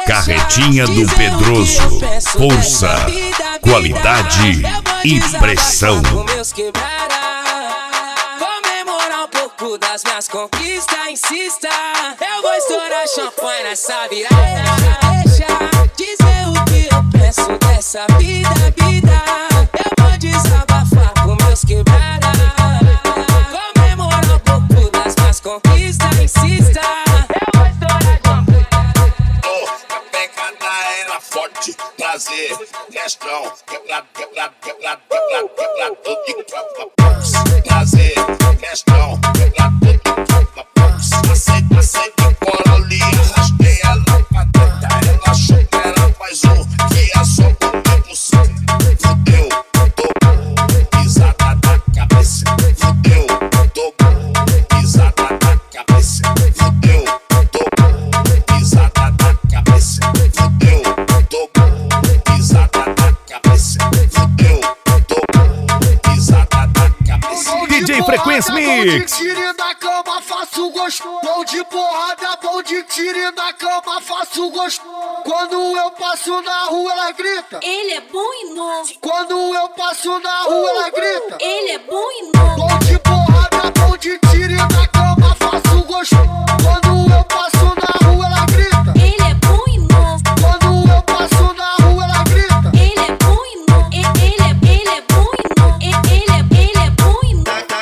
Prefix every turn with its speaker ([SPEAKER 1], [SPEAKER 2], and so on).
[SPEAKER 1] Carretinha do Pedroso. Força, qualidade e pressão.
[SPEAKER 2] Comemorar um pouco das minhas conquistas, insista. Eu vou estourar champanhe nessa virada. Deixa dizer o que eu penso dessa vida. Eu vou desabafar com meus quebradas. Comemorar um pouco das minhas conquistas, insista. Eu vou estourar champanhe.
[SPEAKER 3] A pegada era forte, prazer, questão, quebrado, tudo que trava pulse. Prazer, questão, quebrado, tudo que trava pulse. Aceita, bora ali, arrastei ela pra dentro. Ela achou que era mais que é só comigo sim. Fudeu, tô pisada na cabeça. Fudeu, tô pisada na cabeça. Fudeu, tô pisada na cabeça. Fudeu, tô pisada na cabeça. Fudeu, tô pisada na cabeça.
[SPEAKER 1] DJ Frequência Mix.
[SPEAKER 4] Tire na cama, faço gosto. Bom de porrada, bom de tire na cama, faço gosto. Quando eu passo na rua, ela grita.
[SPEAKER 5] Ele é bom e novo.
[SPEAKER 4] Quando eu passo na rua, ela grita.
[SPEAKER 5] Ele é bom e novo.
[SPEAKER 4] Bom de porrada, bom de tire na